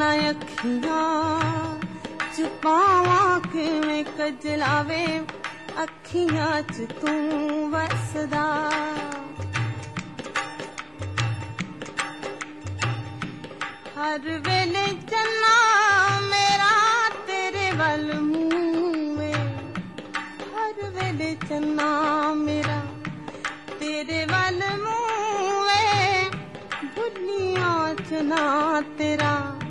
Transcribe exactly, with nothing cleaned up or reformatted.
ना अखियां छुपावा किवें कजलावे अखियां च तू वसदा हर वेले चन्ना मेरा तेरे वल मूंह हर वेले चन्ना मेरा तेरे वल मूंह दुनिया च ना तेरा